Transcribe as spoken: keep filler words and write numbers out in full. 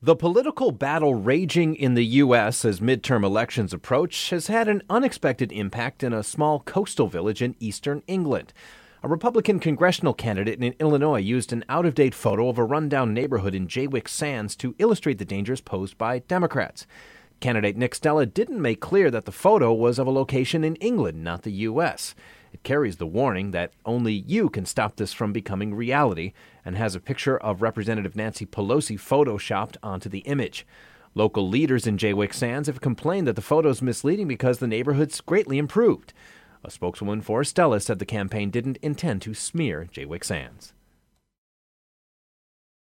The political battle raging in the U S as midterm elections approach has had an unexpected impact in a small coastal village in eastern England. A Republican congressional candidate in Illinois used an out-of-date photo of a rundown neighborhood in Jaywick Sands to illustrate the dangers posed by Democrats. Candidate Nick Stella didn't make clear that the photo was of a location in England, not the U S. It carries the warning that only you can stop this from becoming reality, and has a picture of Representative Nancy Pelosi photoshopped onto the image. Local leaders in Jaywick Sands have complained that the photo is misleading because the neighborhood's greatly improved. A spokeswoman for Stella said the campaign didn't intend to smear Jaywick Sands.